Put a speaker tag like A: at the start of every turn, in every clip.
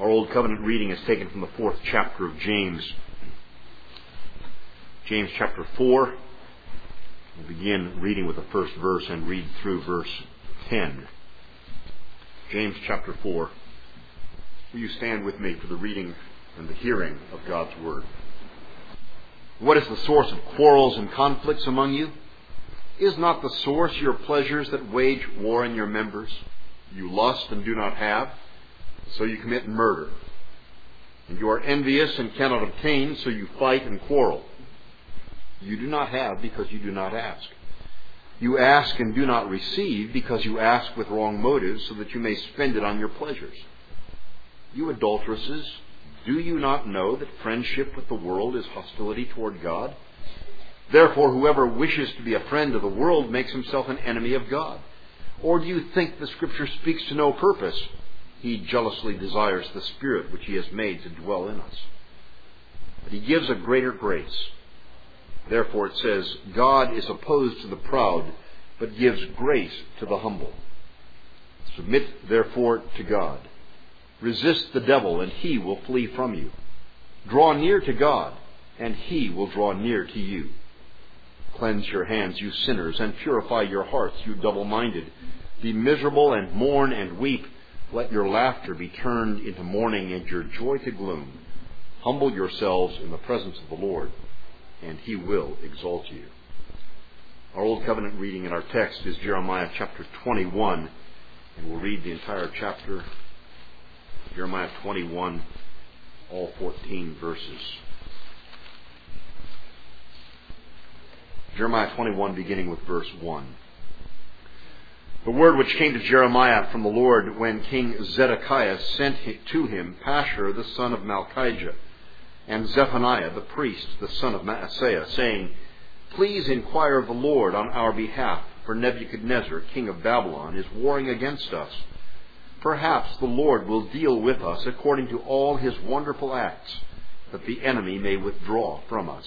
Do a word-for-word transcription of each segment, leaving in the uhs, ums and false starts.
A: Our Old Covenant reading is taken from the fourth chapter of James. James chapter four. We'll begin reading with the first verse and read through verse ten. James chapter four. Will you stand with me for the reading and the hearing of God's Word? What is the source of quarrels and conflicts among you? Is not the source your pleasures that wage war in your members? You lust and do not have, so you commit murder. And you are envious and cannot obtain, so you fight and quarrel. You do not have because you do not ask. You ask and do not receive because you ask with wrong motives, so that you may spend it on your pleasures. You adulteresses, do you not know that friendship with the world is hostility toward God? Therefore, whoever wishes to be a friend of the world makes himself an enemy of God. Or do you think the Scripture speaks to no purpose? He jealously desires the Spirit which He has made to dwell in us. But He gives a greater grace. Therefore it says, God is opposed to the proud, but gives grace to the humble. Submit therefore to God. Resist the devil, and he will flee from you. Draw near to God, and He will draw near to you. Cleanse your hands, you sinners, and purify your hearts, you double-minded. Be miserable and mourn and weep. Let your laughter be turned into mourning and your joy to gloom. Humble yourselves in the presence of the Lord, and He will exalt you. Our Old Covenant reading in our text is Jeremiah chapter twenty-one, and we'll read the entire chapter. Jeremiah twenty-one, all fourteen verses. Jeremiah twenty-one, beginning with verse one. The word which came to Jeremiah from the Lord when King Zedekiah sent to him Pashur the son of Malchijah, and Zephaniah the priest the son of Maaseiah, saying, Please inquire of the Lord on our behalf, for Nebuchadnezzar, king of Babylon, is warring against us. Perhaps the Lord will deal with us according to all His wonderful acts, that the enemy may withdraw from us.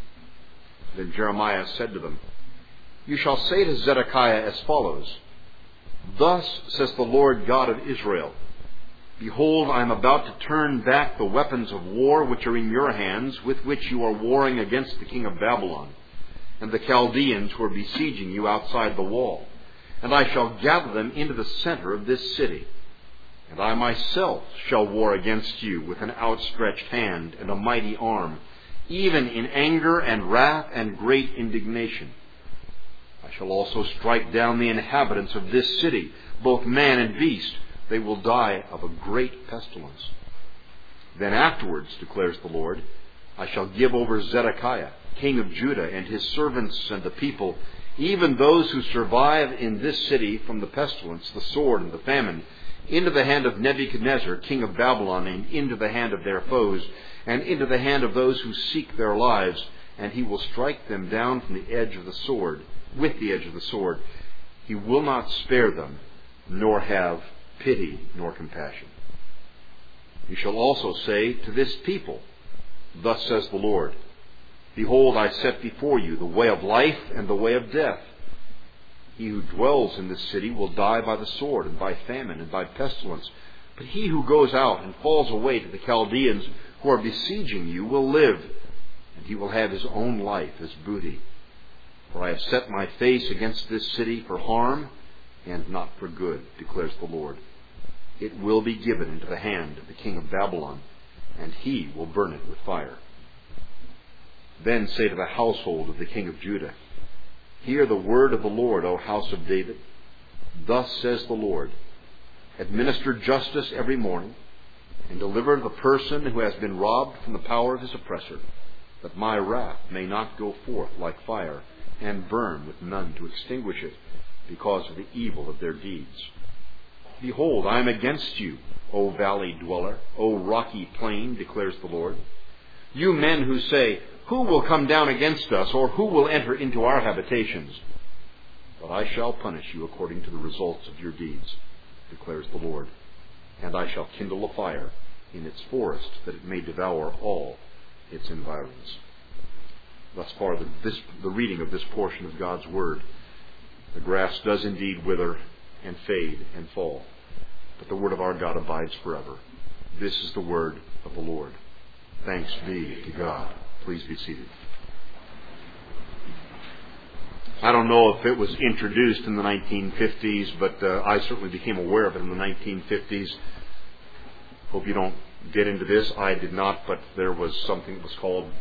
A: Then Jeremiah said to them, You shall say to Zedekiah as follows, Thus says the Lord God of Israel, Behold, I am about to turn back the weapons of war which are in your hands, with which you are warring against the king of Babylon, and the Chaldeans who are besieging you outside the wall. And I shall gather them into the center of this city. And I myself shall war against you with an outstretched hand and a mighty arm, even in anger and wrath and great indignation. I shall also strike down the inhabitants of this city, both man and beast. They will die of a great pestilence. Then afterwards, declares the Lord, I shall give over Zedekiah, king of Judah, and his servants and the people, even those who survive in this city from the pestilence, the sword, and the famine, into the hand of Nebuchadnezzar, king of Babylon, and into the hand of their foes, and into the hand of those who seek their lives, and he will strike them down from the edge of the sword, with the edge of the sword. He will not spare them, nor have pity nor compassion. You shall also say to this people, Thus says the Lord, Behold, I set before you the way of life and the way of death. He who dwells in this city will die by the sword and by famine and by pestilence. But he who goes out and falls away to the Chaldeans who are besieging you will live, and he will have his own life as booty. For I have set my face against this city for harm and not for good, declares the Lord. It will be given into the hand of the king of Babylon, and he will burn it with fire. Then say to the household of the king of Judah, Hear the word of the Lord, O house of David. Thus says the Lord, Administer justice every morning, and deliver the person who has been robbed from the power of his oppressor, that my wrath may not go forth like fire, and burn with none to extinguish it, because of the evil of their deeds. Behold, I am against you, O valley dweller, O rocky plain, declares the Lord. You men who say, Who will come down against us, or who will enter into our habitations? But I shall punish you according to the results of your deeds, declares the Lord. And I shall kindle a fire in its forest, that it may devour all its environs. Thus far, the, this, the reading of this portion of God's Word. The grass does indeed wither and fade and fall, but the Word of our God abides forever. This is the word of the Lord. Thanks be to God. Please be seated. I don't know if it was introduced in the nineteen fifties, but uh, I certainly became aware of it in the nineteen fifties. Hope you don't get into this. I did not, but there was something that was called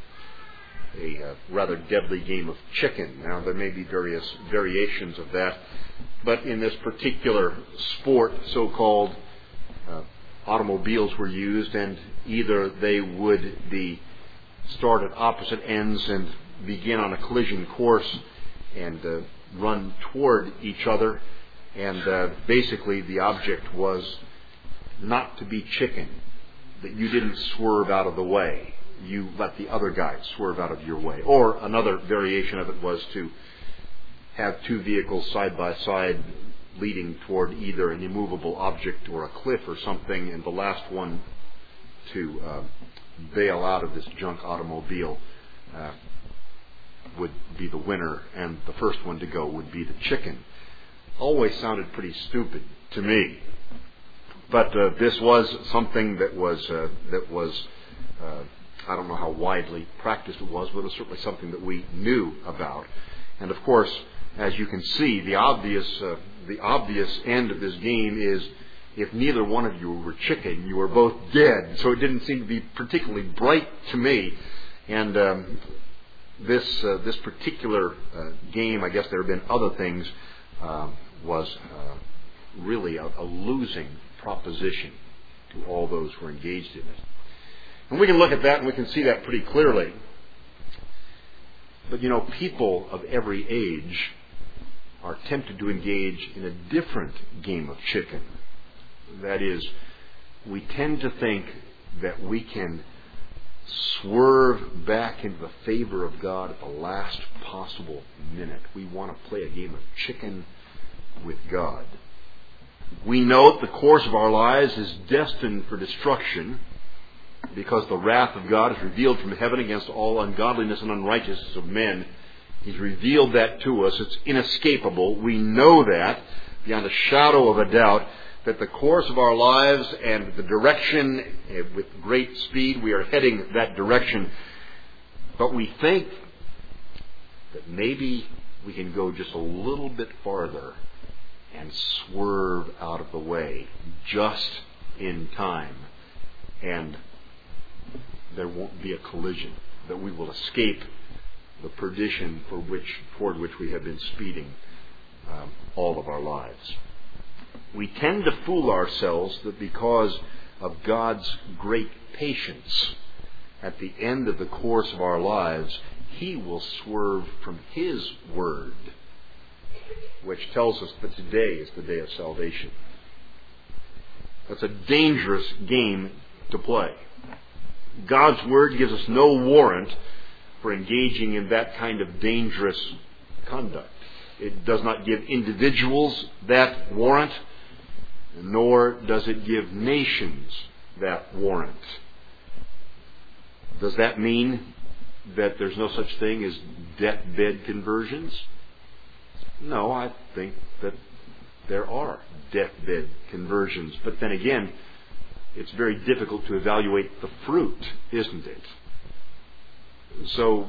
A: a uh, rather deadly game of chicken. Now, there may be various variations of that, but in this particular sport, so-called, uh, automobiles were used, and either they would be start at opposite ends and begin on a collision course and uh, run toward each other, and uh, basically the object was not to be chicken, that you didn't swerve out of the way. You let the other guy swerve out of your way. Or another variation of it was to have two vehicles side by side leading toward either an immovable object or a cliff or something, and the last one to uh, bail out of this junk automobile uh, would be the winner, and the first one to go would be the chicken. Always sounded pretty stupid to me. But uh, this was something that was, uh, that was uh, I don't know how widely practiced it was, but it was certainly something that we knew about. And of course, as you can see, the obvious, uh, the obvious end of this game is if neither one of you were chicken, you were both dead. So it didn't seem to be particularly bright to me. And um, this uh, this particular uh, game, I guess there have been other things, uh, was uh, really a, a losing proposition to all those who are engaged in it. And we can look at that and we can see that pretty clearly. But you know, people of every age are tempted to engage in a different game of chicken. That is, we tend to think that we can swerve back into the favor of God at the last possible minute. We want to play a game of chicken with God. We know that the course of our lives is destined for destruction because the wrath of God is revealed from heaven against all ungodliness and unrighteousness of men. He's revealed that to us. It's inescapable. We know that beyond a shadow of a doubt, that the course of our lives and the direction, with great speed, we are heading that direction. But we think that maybe we can go just a little bit farther and swerve out of the way just in time, and there won't be a collision, that we will escape the perdition for which, toward which we have been speeding um, all of our lives. We tend to fool ourselves that because of God's great patience, at the end of the course of our lives, He will swerve from His word, which tells us that today is the day of salvation. That's a dangerous game to play. God's word gives us no warrant for engaging in that kind of dangerous conduct. It does not give individuals that warrant, nor does it give nations that warrant. Does that mean that there's no such thing as deathbed conversions? No, I think that there are deathbed conversions. But then again, it's very difficult to evaluate the fruit, isn't it? So,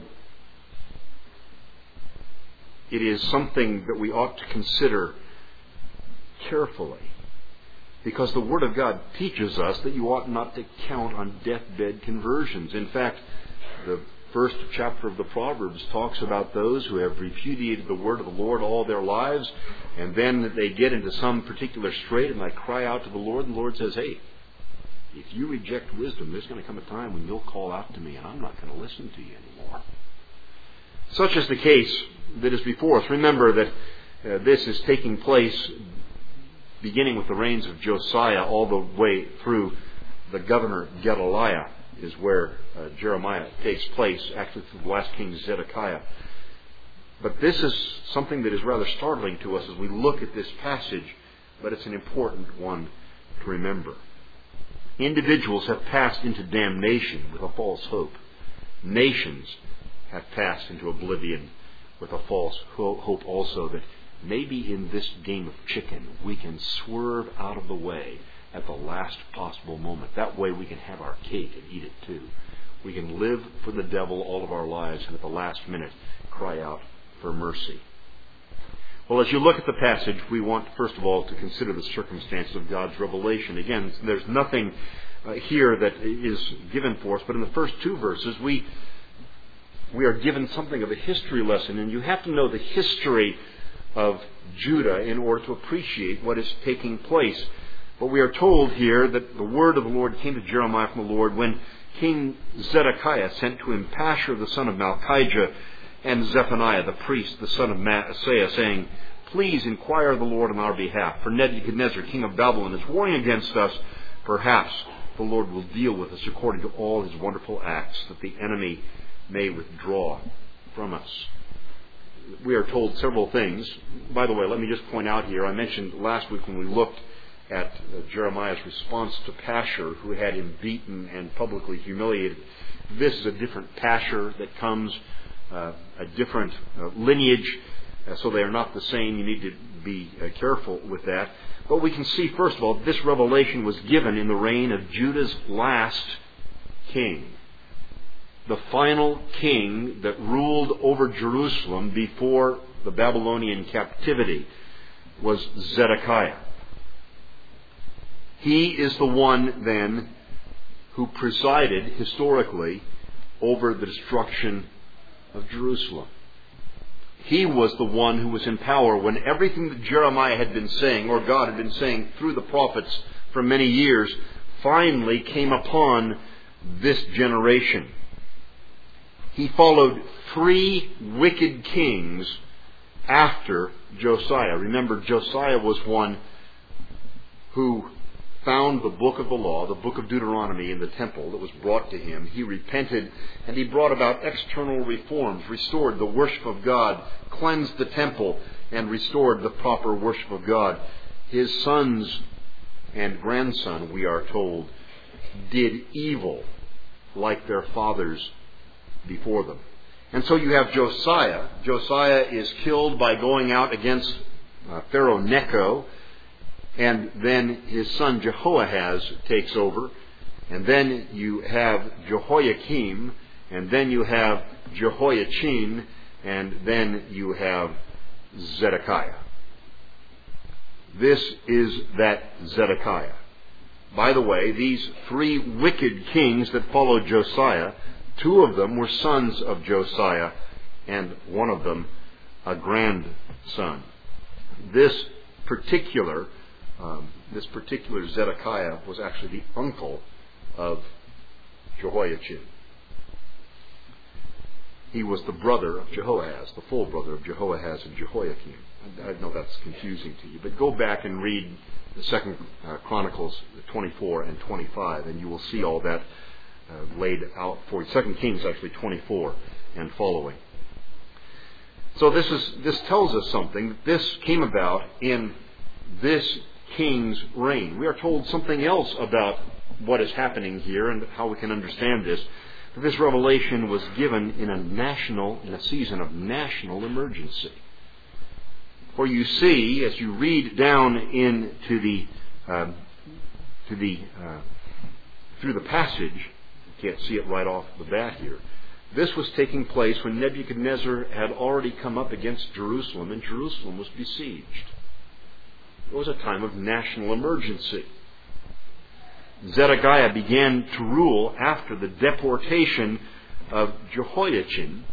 A: it is something that we ought to consider carefully, because the Word of God teaches us that you ought not to count on deathbed conversions. In fact, the first chapter of the Proverbs talks about those who have repudiated the word of the Lord all their lives, and then they get into some particular strait and they cry out to the Lord, and the Lord says, hey, if you reject wisdom, there's going to come a time when you'll call out to me and I'm not going to listen to you anymore. Such is the case that is before us. Remember that uh, this is taking place beginning with the reigns of Josiah all the way through the governor Gedaliah is where uh, Jeremiah takes place, actually through the last king Zedekiah. But this is something that is rather startling to us as we look at this passage, but it's an important one to remember. Individuals have passed into damnation with a false hope. Nations have passed into oblivion with a false hope also, that maybe in this game of chicken we can swerve out of the way at the last possible moment. That way we can have our cake and eat it too. We can live for the devil all of our lives and at the last minute cry out for mercy. Well, as you look at the passage, we want, first of all, to consider the circumstances of God's revelation. Again, there's nothing uh, here that is given for us, but in the first two verses, we we are given something of a history lesson, and you have to know the history of Judah in order to appreciate what is taking place. But we are told here that the word of the Lord came to Jeremiah from the Lord when King Zedekiah sent to him Pashur the son of Malchijah and Zephaniah the priest, the son of Maaseiah, saying, "Please inquire of the Lord on our behalf, for Nebuchadnezzar, king of Babylon, is warring against us. Perhaps the Lord will deal with us according to all his wonderful acts, that the enemy may withdraw from us." We are told several things. By the way, let me just point out here, I mentioned last week when we looked at uh, Jeremiah's response to Pashur, who had him beaten and publicly humiliated. This is a different Pashur that comes, uh, a different uh, lineage, uh, so they are not the same. You need to be uh, careful with that. But we can see, first of all, this revelation was given in the reign of Judah's last king. The final king that ruled over Jerusalem before the Babylonian captivity was Zedekiah. He is the one, then, who presided historically over the destruction of Jerusalem. He was the one who was in power when everything that Jeremiah had been saying, or God had been saying through the prophets for many years, finally came upon this generation. He followed three wicked kings after Josiah. Remember, Josiah was one who found the book of the law, the book of Deuteronomy, in the temple that was brought to him. He repented, and he brought about external reforms, restored the worship of God, cleansed the temple, and restored the proper worship of God. His sons and grandson, we are told, did evil like their fathers before them. And so you have Josiah. Josiah is killed by going out against uh, Pharaoh Necho. And then his son Jehoahaz takes over. And then you have Jehoiakim. And then you have Jehoiachin. And then you have Zedekiah. This is that Zedekiah. By the way, these three wicked kings that followed Josiah, two of them were sons of Josiah, and one of them a grandson. This particular Um, this particular Zedekiah was actually the uncle of Jehoiachin. He was the brother of Jehoahaz, the full brother of Jehoahaz and Jehoiakim. I know that's confusing to you, but go back and read the Second uh, Chronicles twenty-four and twenty-five, and you will see all that uh, laid out for you. Second Kings actually twenty-four and following. So this is this tells us something. This came about in this king's reign. We are told something else about what is happening here and how we can understand this. That this revelation was given in a national, in a season of national emergency. For you see, as you read down into the uh, to the uh, through the passage, you can't see it right off the bat here. This was taking place when Nebuchadnezzar had already come up against Jerusalem, and Jerusalem was besieged. It was a time of national emergency. Zedekiah began to rule after the deportation of Jehoiachin.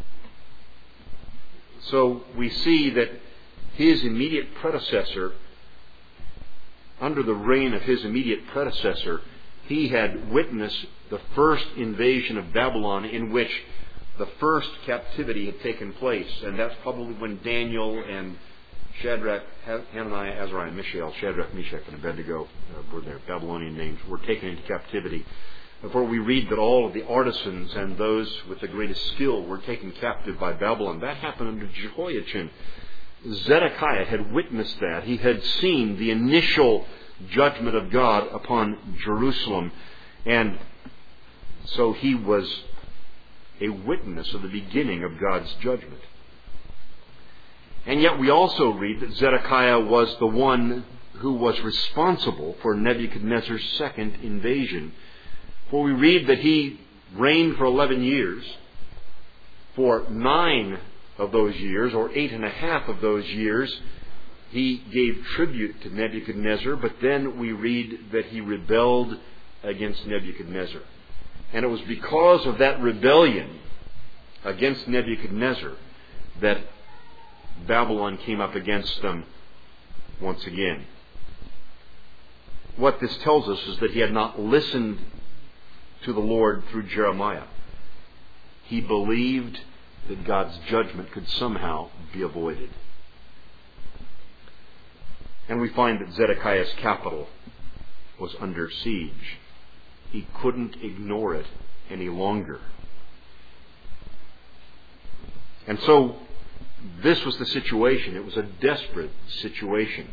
A: So we see that his immediate predecessor, under the reign of his immediate predecessor, he had witnessed the first invasion of Babylon, in which the first captivity had taken place. And that's probably when Daniel and Shadrach, Hananiah, Azariah, and Mishael, Shadrach, Meshach, and Abednego, uh, were their Babylonian names, were taken into captivity. For we read that all of the artisans and those with the greatest skill were taken captive by Babylon. That happened under Jehoiachin. Zedekiah had witnessed that. He had seen the initial judgment of God upon Jerusalem. And so he was a witness of the beginning of God's judgment. And yet we also read that Zedekiah was the one who was responsible for Nebuchadnezzar's second invasion. For we read that he reigned for eleven years. For nine of those years, or eight and a half of those years, he gave tribute to Nebuchadnezzar, but then we read that he rebelled against Nebuchadnezzar. And it was because of that rebellion against Nebuchadnezzar that Babylon came up against them once again. What this tells us is that he had not listened to the Lord through Jeremiah. He believed that God's judgment could somehow be avoided. And we find that Zedekiah's capital was under siege. He couldn't ignore it any longer. And so this was the situation. It was a desperate situation.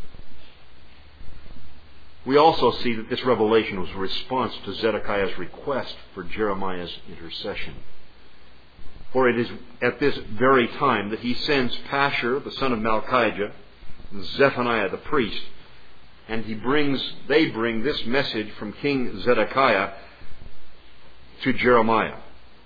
A: We also see that this revelation was a response to Zedekiah's request for Jeremiah's intercession. For it is at this very time that he sends Pashur, the son of Malchijah, and Zephaniah the priest, and he brings, they bring this message from King Zedekiah to Jeremiah.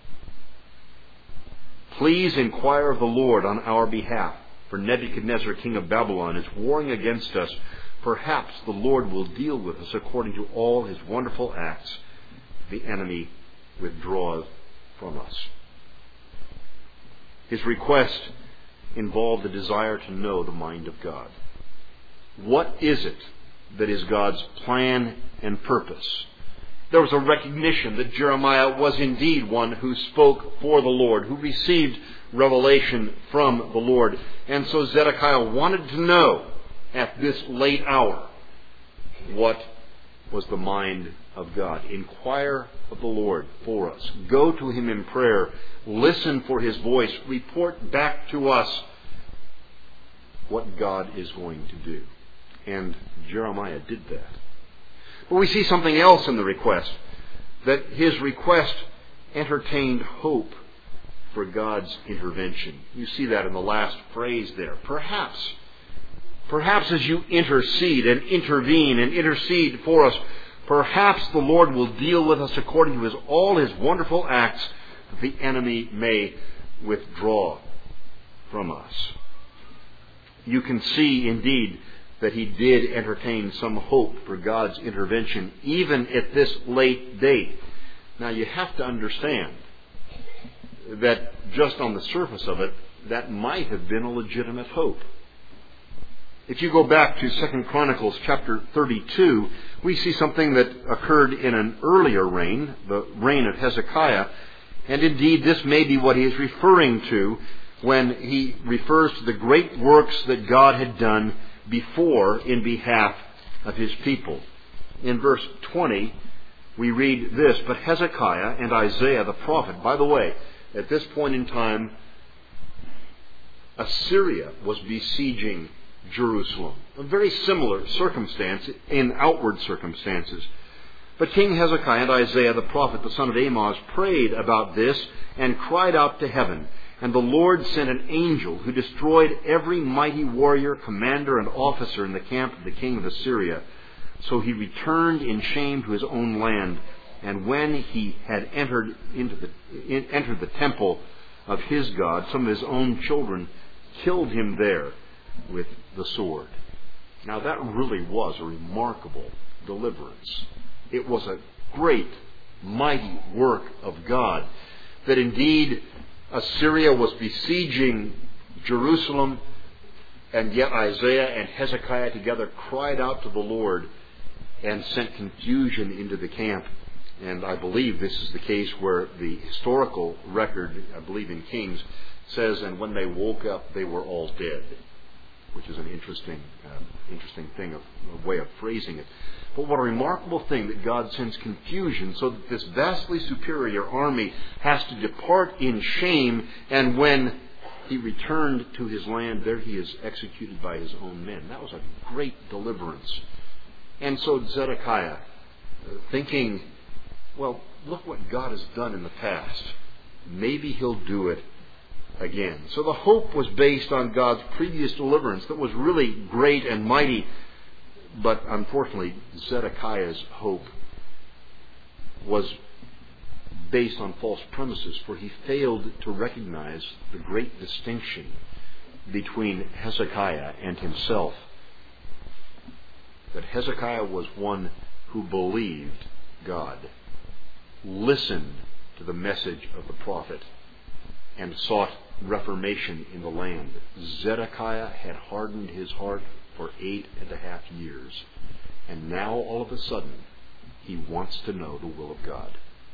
A: Please inquire of the Lord on our behalf, for Nebuchadnezzar, king of Babylon, is warring against us. Perhaps the Lord will deal with us according to all his wonderful acts. The enemy withdraws from us. His request involved a desire to know the mind of God. What is it that is God's plan and purpose? There was a recognition that Jeremiah was indeed one who spoke for the Lord, who received revelation from the Lord. And so Zedekiah wanted to know at this late hour what was the mind of God. Inquire of the Lord for us. Go to him in prayer. Listen for his voice. Report back to us what God is going to do. And Jeremiah did that. But we see something else in the request, that his request entertained hope for God's intervention. You see that in the last phrase there. Perhaps, perhaps as you intercede and intervene and intercede for us, perhaps the Lord will deal with us according to his, all his wonderful acts, that the enemy may withdraw from us. You can see indeed that he did entertain some hope for God's intervention, even at this late date. Now you have to understand that just on the surface of it, that might have been a legitimate hope. If you go back to Second Chronicles chapter thirty-two, we see something that occurred in an earlier reign, the reign of Hezekiah, and indeed this may be what he is referring to when he refers to the great works that God had done before in behalf of his people. In verse twenty, we read this, "But Hezekiah and Isaiah the prophet," by the way, at this point in time, Assyria was besieging Jerusalem. A very similar circumstance in outward circumstances. But King Hezekiah and Isaiah the prophet, the son of Amoz, prayed about this and cried out to heaven. And the Lord sent an angel who destroyed every mighty warrior, commander, and officer in the camp of the king of Assyria. So he returned in shame to his own land. And when he had entered into the in, entered the temple of his God, some of his own children killed him there with the sword. Now that really was a remarkable deliverance. It was a great, mighty work of God, that indeed Assyria was besieging Jerusalem, and yet Isaiah and Hezekiah together cried out to the Lord and sent confusion into the camp. And I believe this is the case where the historical record, I believe in Kings, says, "And when they woke up, they were all dead," which is an interesting, uh, interesting thing, of, a way of phrasing it. But what a remarkable thing that God sends confusion so that this vastly superior army has to depart in shame, and when he returned to his land, there he is executed by his own men. That was a great deliverance. And so Zedekiah, thinking, well, look what God has done in the past. Maybe he'll do it again. So the hope was based on God's previous deliverance that was really great and mighty. But unfortunately, Zedekiah's hope was based on false premises, for he failed to recognize the great distinction between Hezekiah and himself. That Hezekiah was one who believed God, listened to the message of the prophet, and sought reformation in the land. Zedekiah had hardened his heart for eight and a half years, and now all of a sudden he wants to know the will of God.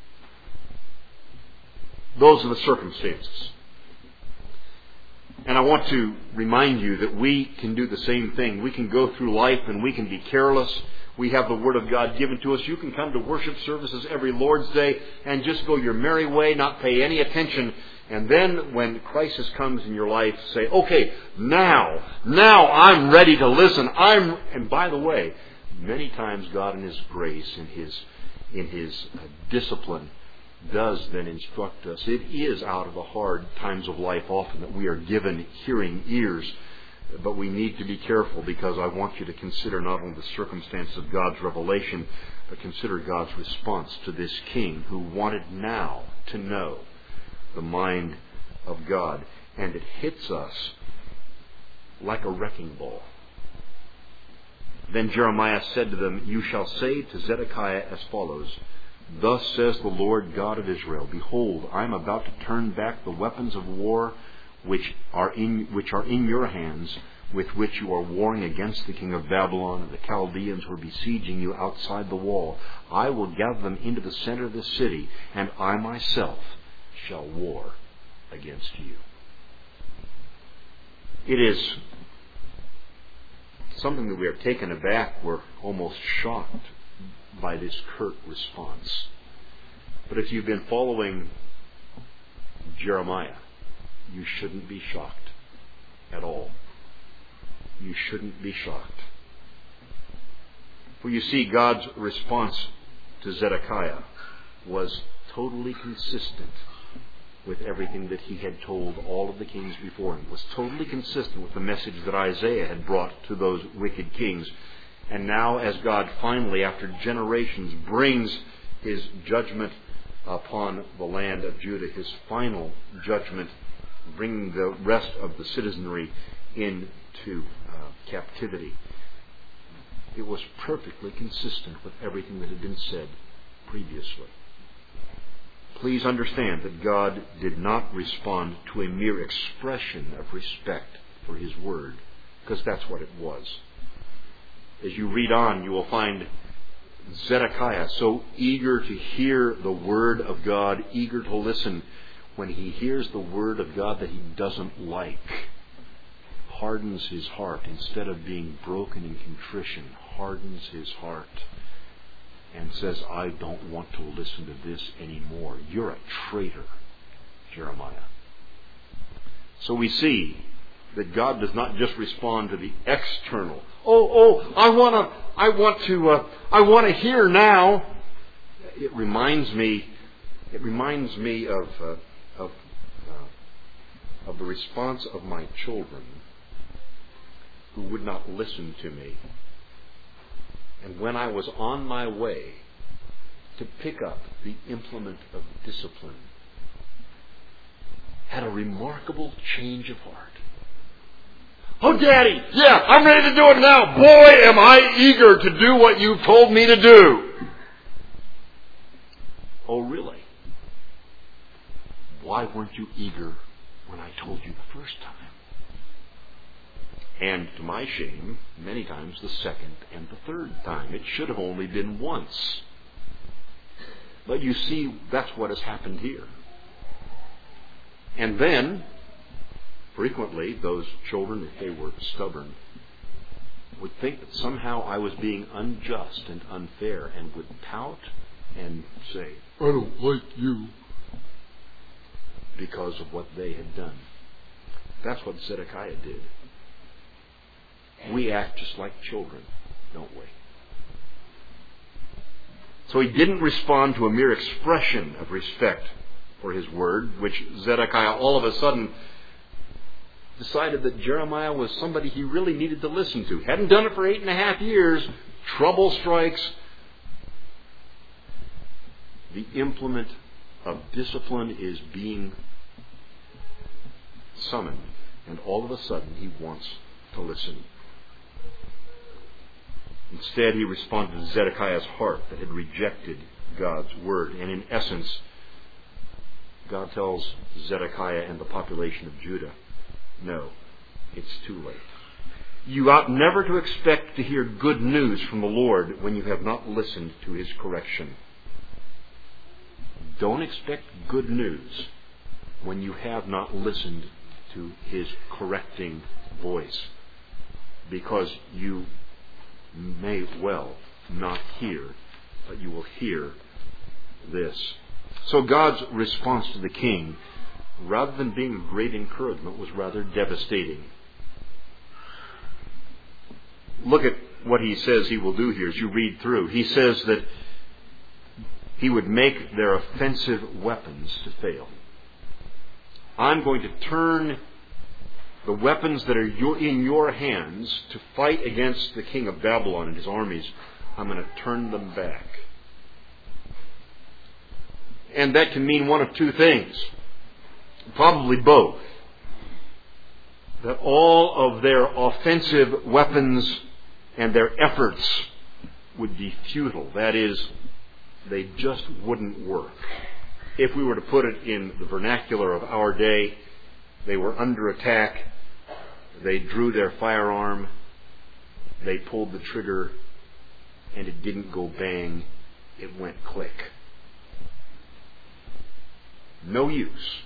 A: Those are the circumstances. And I want to remind you that we can do the same thing. We can go through life and we can be careless. We have the Word of God given to us. You can come to worship services every Lord's Day and just go your merry way, not pay any attention. And then when crisis comes in your life, say, okay, now, now I'm ready to listen. I'm, and by the way, many times God in His grace, in His, in His uh, discipline, does then instruct us. It is out of the hard times of life often that we are given hearing ears. But we need to be careful, because I want you to consider not only the circumstances of God's revelation, but consider God's response to this king who wanted now to know the mind of God. And it hits us like a wrecking ball. Then Jeremiah said to them, "You shall say to Zedekiah as follows, Thus says the Lord God of Israel, Behold, I am about to turn back the weapons of war which are in which are in your hands, with which you are warring against the king of Babylon and the Chaldeans who are besieging you outside the wall. I will gather them into the center of the city, and I myself shall war against you." It is something that we are taken aback. We're almost shocked by this curt response. But if you've been following Jeremiah, you shouldn't be shocked at all. You shouldn't be shocked. For you see, God's response to Zedekiah was totally consistent with everything that he had told all of the kings before him. It was totally consistent with the message that Isaiah had brought to those wicked kings. And now, as God finally, after generations, brings His judgment upon the land of Judah, His final judgment, bringing the rest of the citizenry into uh, captivity, it was perfectly consistent with everything that had been said previously. Please understand that God did not respond to a mere expression of respect for His Word, because that's what it was. As you read on, you will find Zedekiah so eager to hear the Word of God, eager to listen. When he hears the Word of God that he doesn't like, hardens his heart. Instead of being broken in contrition, hardens his heart and says, "I don't want to listen to this anymore. You're a traitor, Jeremiah." So we see that God does not just respond to the external. Oh, oh, I want to, I want to, uh, I want to hear now. It reminds me, it reminds me of, uh, of, uh, of the response of my children who would not listen to me. And when I was on my way to pick up the implement of discipline, had a remarkable change of heart. "Oh, Daddy, yeah, I'm ready to do it now. Boy, am I eager to do what you've told me to do." "Oh, really? Why weren't you eager when I told you the first time?" And to my shame, many times the second and the third time. It should have only been once. But you see, that's what has happened here. And then, frequently, those children, if they were stubborn, would think that somehow I was being unjust and unfair, and would pout and say, "I don't like you," because of what they had done. That's what Zedekiah did. We act just like children, don't we? So he didn't respond to a mere expression of respect for his word, which Zedekiah all of a sudden decided that Jeremiah was somebody he really needed to listen to. Hadn't done it for eight and a half years. Trouble strikes. The implement of discipline is being summoned. And all of a sudden he wants to listen. Instead, he responded to Zedekiah's heart that had rejected God's word. And in essence, God tells Zedekiah and the population of Judah, no, it's too late. You ought never to expect to hear good news from the Lord when you have not listened to His correction. Don't expect good news when you have not listened to His correcting voice, because you may well not hear, but you will hear this. So God's response to the king, rather than being a great encouragement, was rather devastating. Look at what he says he will do here as you read through. He says that he would make their offensive weapons to fail. I'm going to turn the weapons that are in your hands to fight against the king of Babylon and his armies. I'm going to turn them back. And that can mean one of two things. Probably both. That all of their offensive weapons and their efforts would be futile. That is, they just wouldn't work. If we were to put it in the vernacular of our day, they were under attack, they drew their firearm, they pulled the trigger, and it didn't go bang, it went click. No use.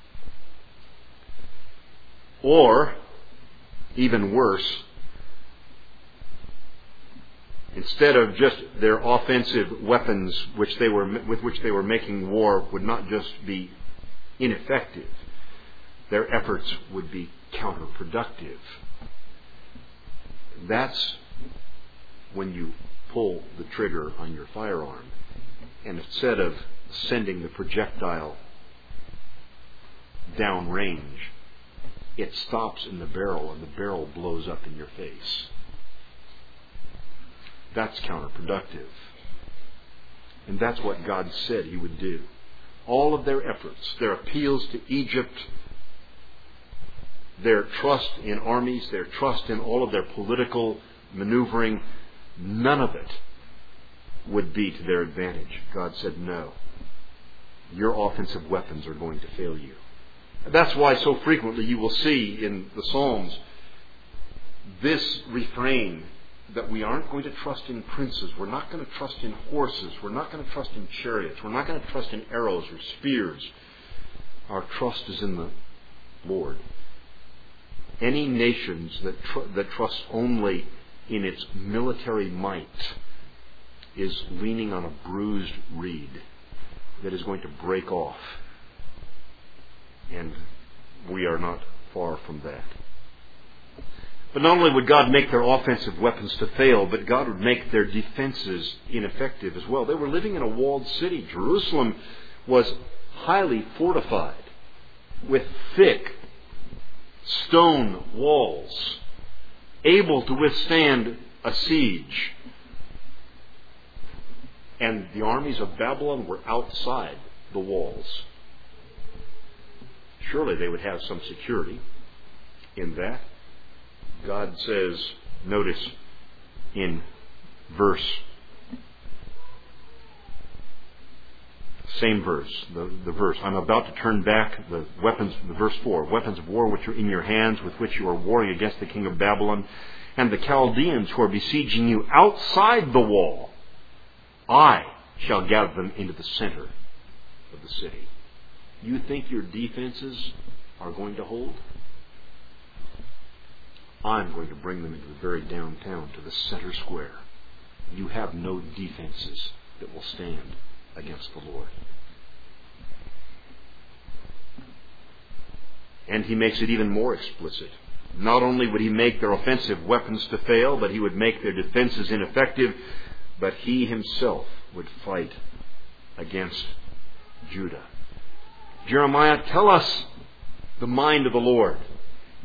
A: Or, even worse, instead of just their offensive weapons which they were with which they were making war would not just be ineffective, their efforts would be counterproductive. That's when you pull the trigger on your firearm, and instead of sending the projectile downrange, it stops in the barrel and the barrel blows up in your face. That's counterproductive. And that's what God said He would do. All of their efforts, their appeals to Egypt, their trust in armies, their trust in all of their political maneuvering, none of it would be to their advantage. God said, no. Your offensive weapons are going to fail you. That's why so frequently you will see in the Psalms this refrain that we aren't going to trust in princes, we're not going to trust in horses, we're not going to trust in chariots, we're not going to trust in arrows or spears. Our trust is in the Lord. Any nations that tr- that trust only in its military might is leaning on a bruised reed that is going to break off. And we are not far from that. But not only would God make their offensive weapons to fail, but God would make their defenses ineffective as well. They were living in a walled city. Jerusalem was highly fortified with thick stone walls, able to withstand a siege. And the armies of Babylon were outside the walls. Surely they would have some security in that. God says, notice in verse, same verse, the, the verse, I'm about to turn back the weapons, the verse four, weapons of war which are in your hands, with which you are warring against the king of Babylon, and the Chaldeans who are besieging you outside the wall. I shall gather them into the center of the city. You think your defenses are going to hold? I'm going to bring them into the very downtown, to the center square. You have no defenses that will stand against the Lord. And He makes it even more explicit. Not only would He make their offensive weapons to fail, but He would make their defenses ineffective, but He Himself would fight against Judah. Jeremiah, tell us the mind of the Lord.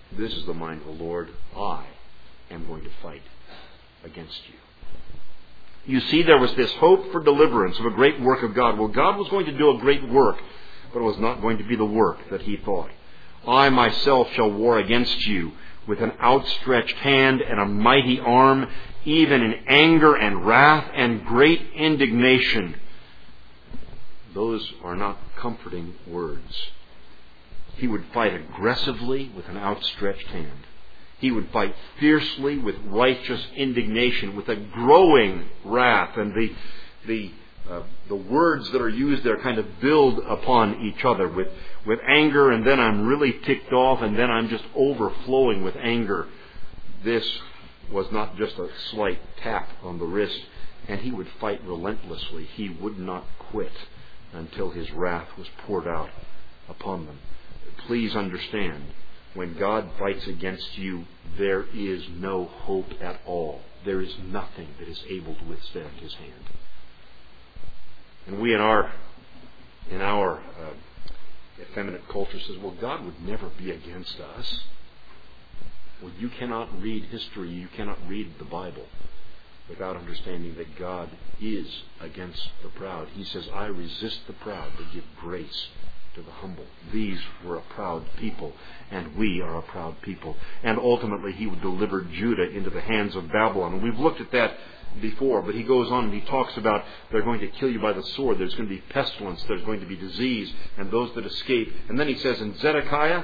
A: This is the mind of the Lord. I am going to fight against you. You see, there was this hope for deliverance of a great work of God. Well, God was going to do a great work, but it was not going to be the work that he thought. I myself shall war against you with an outstretched hand and a mighty arm, even in anger and wrath and great indignation. Those are not comforting words. He would fight aggressively with an outstretched hand. He would fight fiercely with righteous indignation, with a growing wrath. And the the uh, the words that are used there kind of build upon each other with, with anger, and then I'm really ticked off, and then I'm just overflowing with anger. This was not just a slight tap on the wrist, and he would fight relentlessly. He would not quit until his wrath was poured out upon them. Please understand, when God fights against you, there is no hope at all. There is nothing that is able to withstand his hand. And we in our in our uh, effeminate culture says, well, God would never be against us. Well, you cannot read history, you cannot read the Bible without understanding that God is against the proud. He says, I resist the proud, but give grace to the humble. These were a proud people, and we are a proud people. And ultimately, he would deliver Judah into the hands of Babylon. And we've looked at that before, but he goes on and he talks about they're going to kill you by the sword. There's going to be pestilence. There's going to be disease, and those that escape. And then he says in Zedekiah,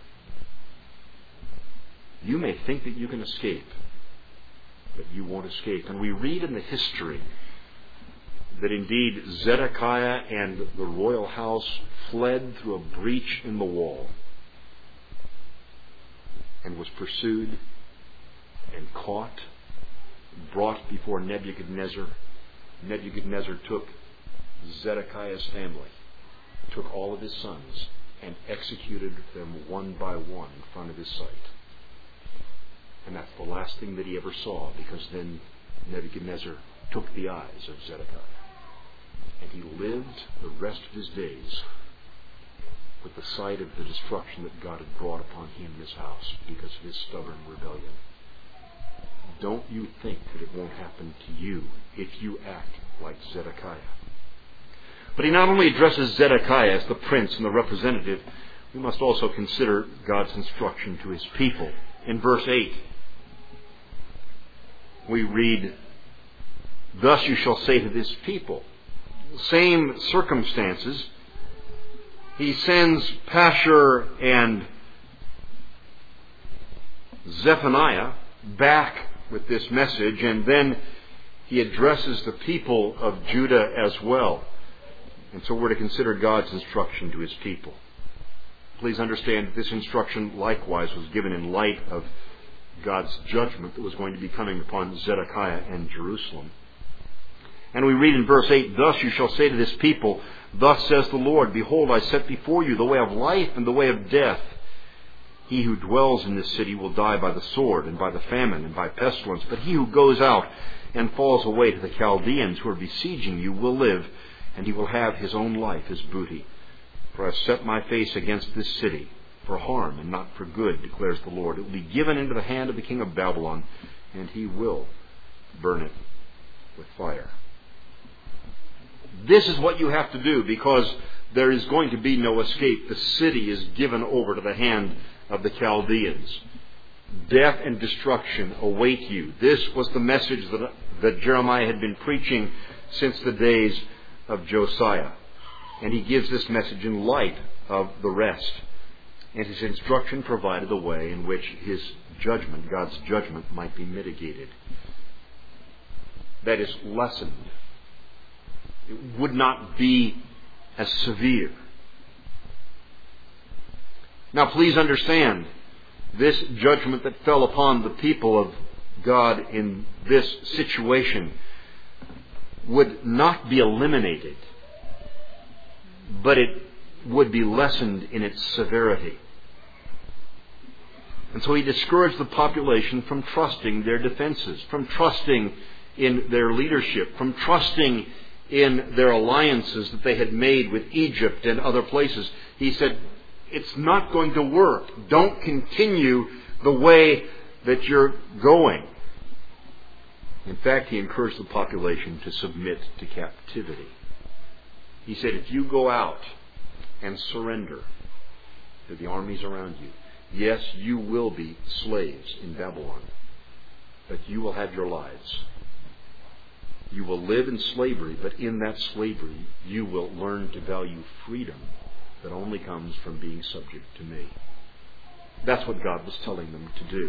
A: you may think that you can escape, but you won't escape. And we read in the history that indeed Zedekiah and the royal house fled through a breach in the wall and was pursued and caught, brought before Nebuchadnezzar. Nebuchadnezzar took Zedekiah's family, took all of his sons, and executed them one by one in front of his sight. And that's the last thing that he ever saw, because then Nebuchadnezzar took the eyes of Zedekiah. And he lived the rest of his days with the sight of the destruction that God had brought upon him in this house because of his stubborn rebellion. Don't you think that it won't happen to you if you act like Zedekiah. But he not only addresses Zedekiah as the prince and the representative, we must also consider God's instruction to his people. In verse eight, we read, thus you shall say to this people. Same circumstances. He sends Pashur and Zephaniah back with this message, and then he addresses the people of Judah as well. And so we're to consider God's instruction to his people. Please understand that this instruction likewise was given in light of God's judgment that was going to be coming upon Zedekiah and Jerusalem. And we read in verse eight, thus you shall say to this people, thus says the Lord, behold, I set before you the way of life and the way of death. He who dwells in this city will die by the sword and by the famine and by pestilence. But he who goes out and falls away to the Chaldeans who are besieging you will live, and he will have his own life as booty. For I have set my face against this city for harm and not for good, declares the Lord. It will be given into the hand of the king of Babylon, and he will burn it with fire. This is what you have to do, because there is going to be no escape. The city is given over to the hand of the Chaldeans. Death and destruction await you. This was the message that, that Jeremiah had been preaching since the days of Josiah. And he gives this message in light of the rest. And his instruction provided the way in which his judgment, God's judgment, might be mitigated. That is, lessened. It would not be as severe. Now please understand, this judgment that fell upon the people of God in this situation would not be eliminated, but it would be lessened in its severity. And so he discouraged the population from trusting their defenses, from trusting in their leadership, from trusting in their alliances that they had made with Egypt and other places. He said, it's not going to work. Don't continue the way that you're going. In fact, he encouraged the population to submit to captivity. He said, if you go out and surrender to the armies around you, yes, you will be slaves in Babylon, but you will have your lives. You will live in slavery, but in that slavery, you will learn to value freedom that only comes from being subject to me. That's what God was telling them to do.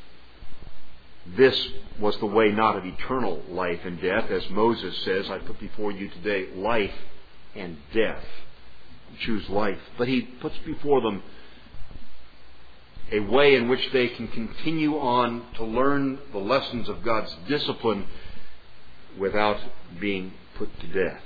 A: This was the way not of eternal life and death. As Moses says, I put before you today life and death. Choose life. But he puts before them a way in which they can continue on to learn the lessons of God's discipline without being put to death.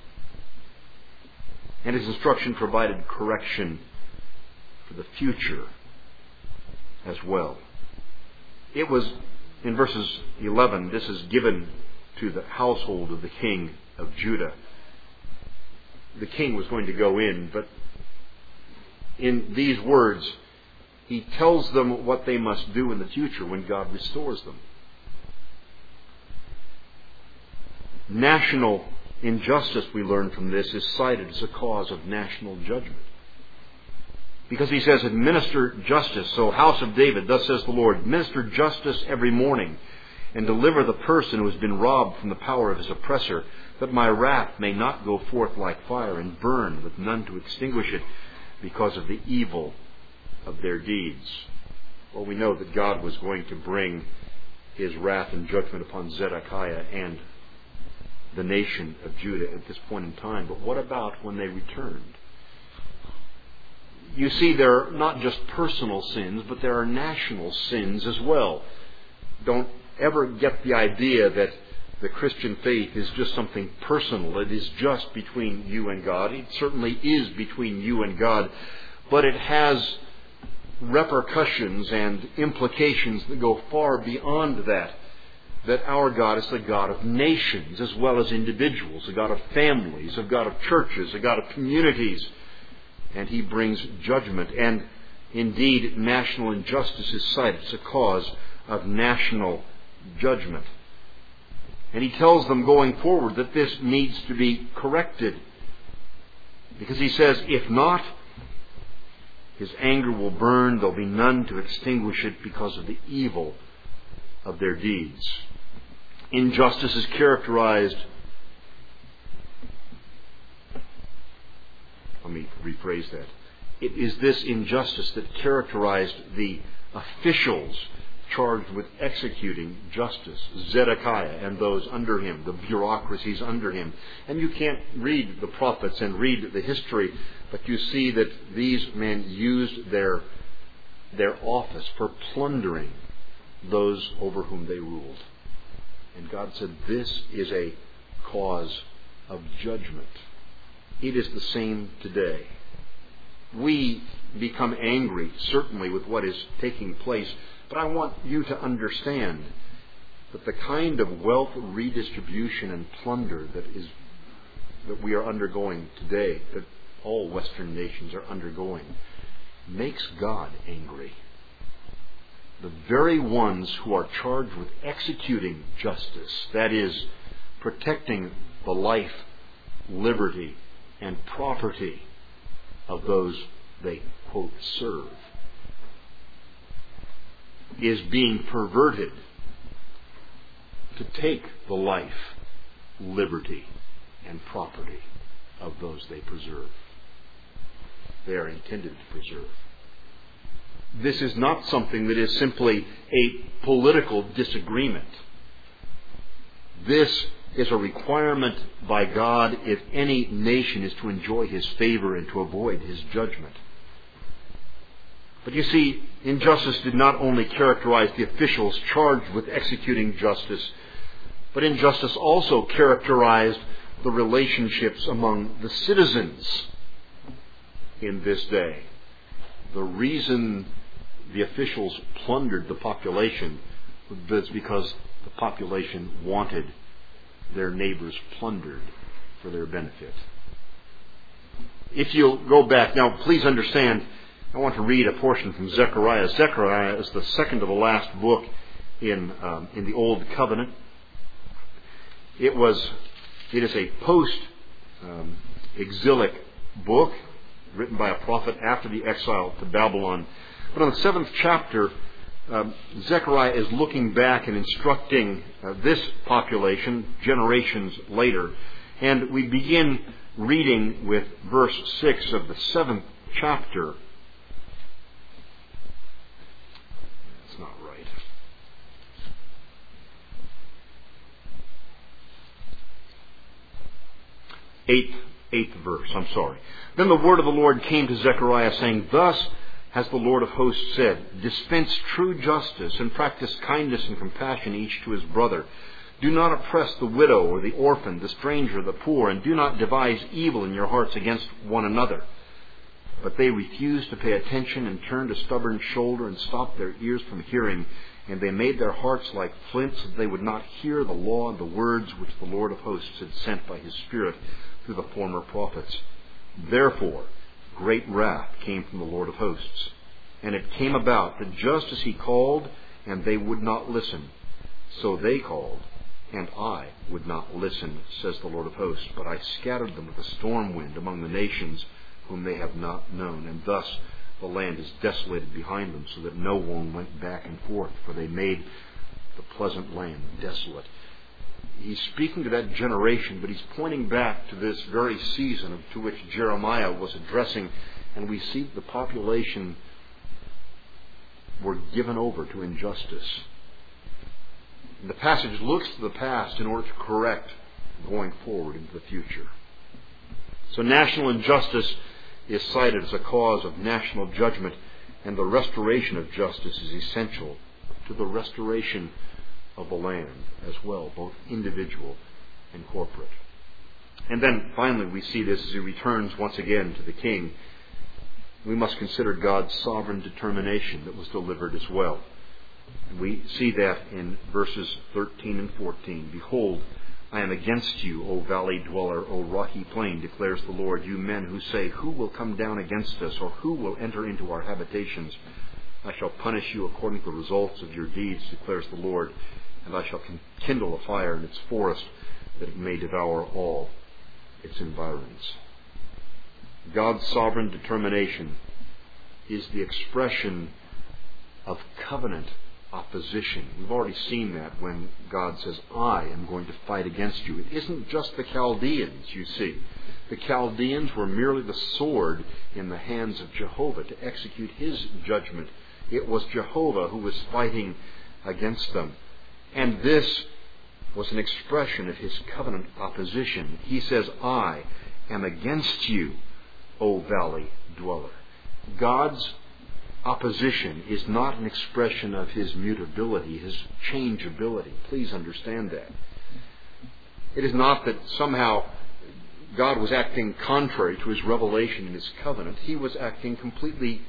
A: And his instruction provided correction for the future as well. It was in verses eleven, this is given to the household of the king of Judah. The king was going to go in, but in these words, he tells them what they must do in the future when God restores them. National injustice, we learn from this, is cited as a cause of national judgment. Because he says, administer justice. So, house of David, thus says the Lord, administer justice every morning, and deliver the person who has been robbed from the power of his oppressor, that my wrath may not go forth like fire and burn with none to extinguish it because of the evil of their deeds. Well, we know that God was going to bring his wrath and judgment upon Zedekiah and the nation of Judah at this point in time. But what about when they returned? You see, there are not just personal sins, but there are national sins as well. Don't ever get the idea that the Christian faith is just something personal. It is just between you and God. It certainly is between you and God, but it has repercussions and implications that go far beyond that. That our God is the God of nations as well as individuals, a God of families, a God of churches, a God of communities. And he brings judgment. And indeed, national injustice is cited as a cause of national judgment. And he tells them going forward that this needs to be corrected. Because he says, if not, his anger will burn. There'll be none to extinguish it because of the evil of their deeds. Injustice is characterized, let me rephrase that. It is this injustice that characterized the officials charged with executing justice, Zedekiah and those under him, the bureaucracies under him. And you can't read the prophets and read the history, but you see that these men used their, their office for plundering those over whom they ruled. And God said, this is a cause of judgment. It is the same today. We become angry, certainly, with what is taking place, but I want you to understand that the kind of wealth redistribution and plunder that is that we are undergoing today, that all Western nations are undergoing, makes God angry. The very ones who are charged with executing justice, that is, protecting the life, liberty, and property of those they, quote, serve, is being perverted to take the life, liberty, and property of those they preserve. They are intended to preserve. This is not something that is simply a political disagreement. This is a requirement by God if any nation is to enjoy his favor and to avoid his judgment. But you see, injustice did not only characterize the officials charged with executing justice, but injustice also characterized the relationships among the citizens in this day. The reason the officials plundered the population was because the population wanted their neighbors plundered for their benefit. If you'll go back, now please understand, I want to read a portion from Zechariah. Zechariah is the second to the last book in um, in the Old Covenant. It was it is a post um, exilic book written by a prophet after the exile to Babylon. But in the seventh chapter, um, Zechariah is looking back and instructing uh, this population generations later. And we begin reading with verse six of the seventh chapter. That's not right. Eighth, eighth verse, I'm sorry. Then the word of the Lord came to Zechariah, saying, Thus has the Lord of hosts said, Dispense true justice and practice kindness and compassion each to his brother. Do not oppress the widow or the orphan, the stranger, the poor, and do not devise evil in your hearts against one another. But they refused to pay attention and turned a stubborn shoulder and stopped their ears from hearing, and they made their hearts like flints so that they would not hear the law and the words which the Lord of hosts had sent by his Spirit through the former prophets. Therefore, great wrath came from the Lord of hosts. And it came about that just as he called, and they would not listen, so they called, and I would not listen, says the Lord of hosts. But I scattered them with a storm wind among the nations whom they have not known. And thus the land is desolated behind them, so that no one went back and forth, for they made the pleasant land desolate. He's speaking to that generation, but he's pointing back to this very season to which Jeremiah was addressing. And we see the population were given over to injustice. And the passage looks to the past in order to correct going forward into the future. So national injustice is cited as a cause of national judgment, and the restoration of justice is essential to the restoration of the land as well, both individual and corporate. And then finally we see this as he returns once again to the king. We must consider God's sovereign determination that was delivered as well. And we see that in verses thirteen and fourteen. Behold, I am against you, O valley dweller, O rocky plain, declares the Lord, you men who say, Who will come down against us, or who will enter into our habitations? I shall punish you according to the results of your deeds, declares the Lord, and I shall kindle a fire in its forest, that it may devour all its environs. God's sovereign determination is the expression of covenant opposition. We've already seen that when God says, I am going to fight against you. It isn't just the Chaldeans, you see. The Chaldeans were merely the sword in the hands of Jehovah to execute his judgment. It was Jehovah who was fighting against them. And this was an expression of his covenant opposition. He says, I am against you, O valley dweller. God's opposition is not an expression of his mutability, his changeability. Please understand that. It is not that somehow God was acting contrary to his revelation in his covenant. He was acting completely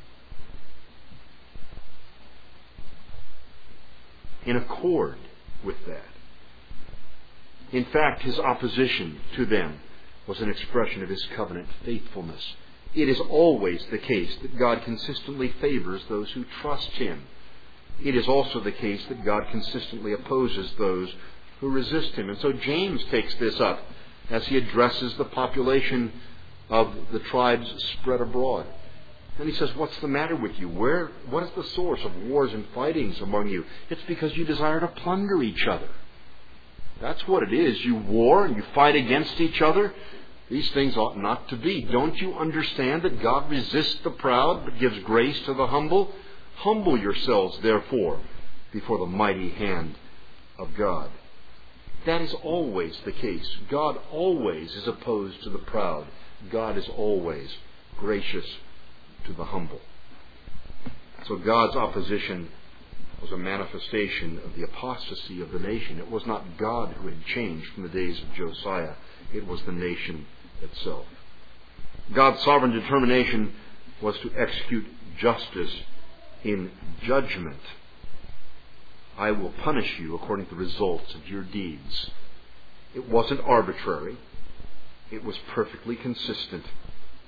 A: in accord with that. In fact, his opposition to them was an expression of his covenant faithfulness. It is always the case that God consistently favors those who trust him. It is also the case that God consistently opposes those who resist him. And so James takes this up as he addresses the population of the tribes spread abroad. And he says, what's the matter with you? Where, what is the source of wars and fightings among you? It's because you desire to plunder each other. That's what it is. You war and you fight against each other. These things ought not to be. Don't you understand that God resists the proud but gives grace to the humble? Humble yourselves, therefore, before the mighty hand of God. That is always the case. God always is opposed to the proud. God is always gracious to the humble. So God's opposition was a manifestation of the apostasy of the nation. It was not God who had changed from the days of Josiah. It was the nation itself. God's sovereign determination was to execute justice in judgment. I will punish you according to the results of your deeds. It wasn't arbitrary. It was perfectly consistent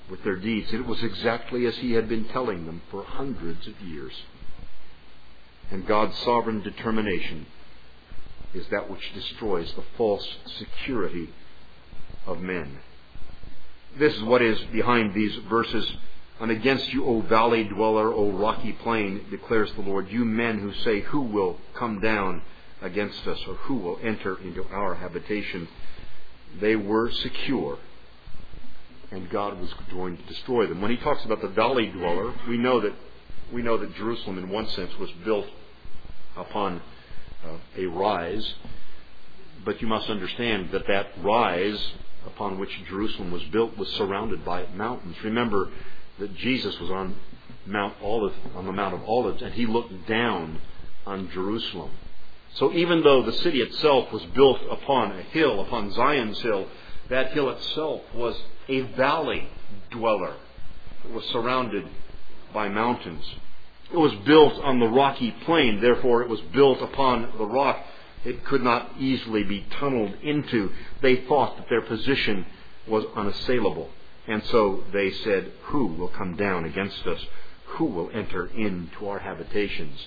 A: with their deeds. It was exactly as he had been telling them for hundreds of years. And God's sovereign determination is that which destroys the false security of men. This is what is behind these verses. And against you, O valley dweller, O rocky plain, declares the Lord, you men who say, who will come down against us, or who will enter into our habitation? They were secure, and God was going to destroy them. When he talks about the valley dweller, we know that we know that Jerusalem, in one sense, was built upon uh, a rise. But you must understand that that rise upon which Jerusalem was built was surrounded by mountains. Remember that Jesus was on Mount Olive, on the Mount of Olives, and he looked down on Jerusalem. So even though the city itself was built upon a hill, upon Zion's hill, that hill itself was a valley dweller. It was surrounded by mountains. It was built on the rocky plain, therefore it was built upon the rock. It could not easily be tunneled into. They thought that their position was unassailable. And so they said, who will come down against us? Who will enter into our habitations?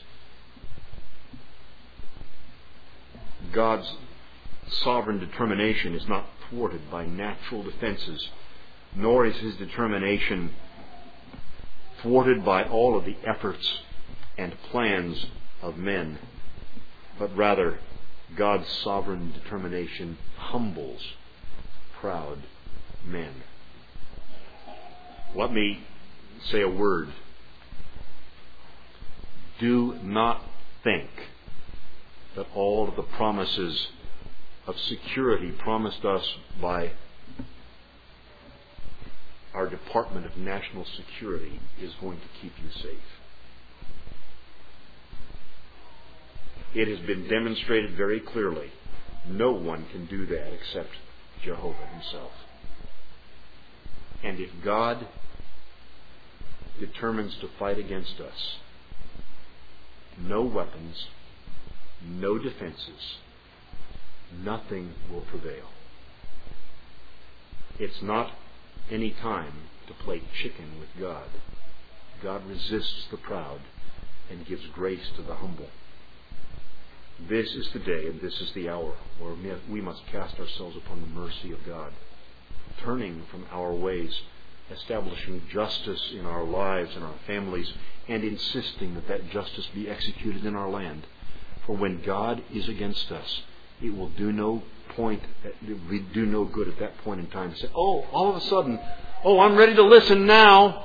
A: God's sovereign determination is not thwarted by natural defenses, nor is his determination thwarted by all of the efforts and plans of men, but rather God's sovereign determination humbles proud men. Let me say a word. Do not think that all of the promises of security promised us by our Department of National Security is going to keep you safe. It has been demonstrated very clearly. No one can do that except Jehovah himself. And if God determines to fight against us, no weapons, no defenses, nothing will prevail. It's not any time to play chicken with God. God resists the proud and gives grace to the humble. This is the day and this is the hour where we must cast ourselves upon the mercy of God, turning from our ways, establishing justice in our lives and our families, and insisting that that justice be executed in our land. For when God is against us, it will do no point, it will do no good at that point in time to say, oh, all of a sudden, oh, I'm ready to listen now.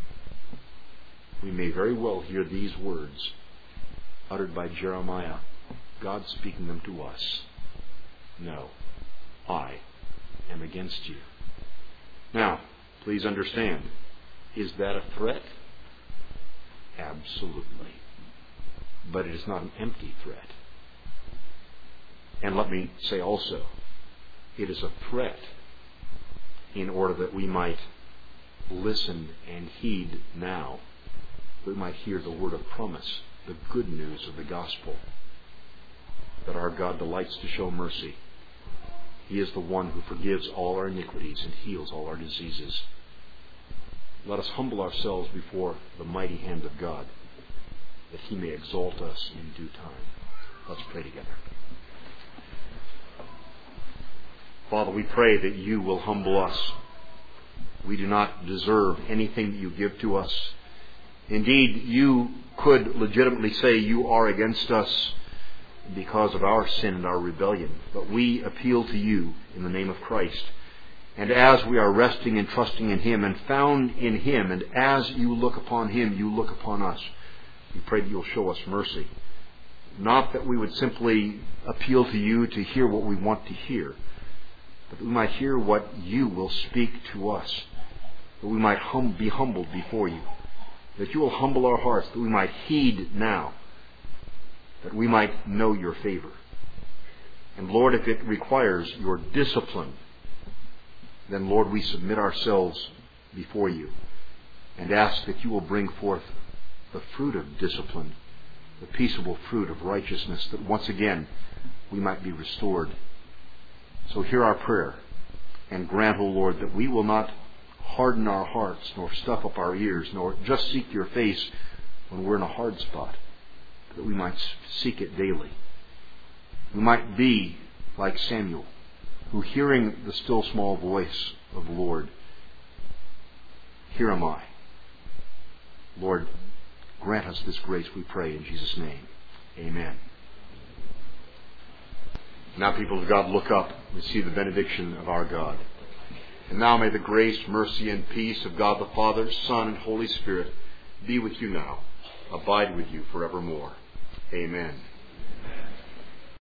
A: We may very well hear these words uttered by Jeremiah, God speaking them to us. No, I am against you. Now, please understand, is that a threat? Absolutely. But it is not an empty threat. And let me say also, it is a threat in order that we might listen and heed now. We might hear the word of promise, the good news of the gospel, that our God delights to show mercy. He is the one who forgives all our iniquities and heals all our diseases. Let us humble ourselves before the mighty hand of God, that he may exalt us in due time. Let's pray together. Father, we pray that you will humble us. We do not deserve anything that you give to us. Indeed, you could legitimately say you are against us because of our sin and our rebellion. But we appeal to you in the name of Christ. And as we are resting and trusting in him and found in him, and as you look upon him, you look upon us, we pray that you'll show us mercy. Not that we would simply appeal to you to hear what we want to hear, but that we might hear what you will speak to us, that we might hum- be humbled before you, that you will humble our hearts, that we might heed now, that we might know your favor. And Lord, if it requires your discipline, then Lord, we submit ourselves before you and ask that you will bring forth the fruit of discipline, the peaceable fruit of righteousness, that once again we might be restored. So hear our prayer and grant, O Lord, that we will not harden our hearts, nor stuff up our ears, nor just seek your face when we're in a hard spot, that we might seek it daily. We might be like Samuel, who, hearing the still small voice of the Lord, here am I. Lord, grant us this grace, we pray, in Jesus' name. Amen. Now, people of God, look up and see the benediction of our God. And now may the grace, mercy, and peace of God the Father, Son, and Holy Spirit be with you now, abide with you forevermore. Amen.